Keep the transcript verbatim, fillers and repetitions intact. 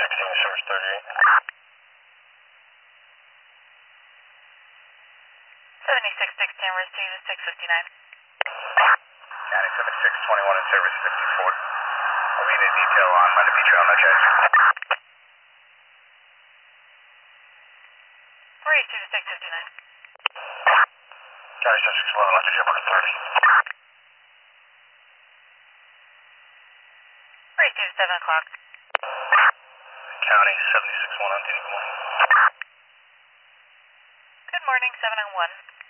sixteen, source thirty-eight. seventy-six sixteen, receive the six fifty-nine. County seventy-six twenty-one in service fifty-four. I'll be in a detail on Miami Trail, no change. Receive the six fifty-nine. County seventy-six eleven, let's jump on to thirty. Receive seven o'clock. County seventy-six one on Dina, good morning. Good morning, seven oh one.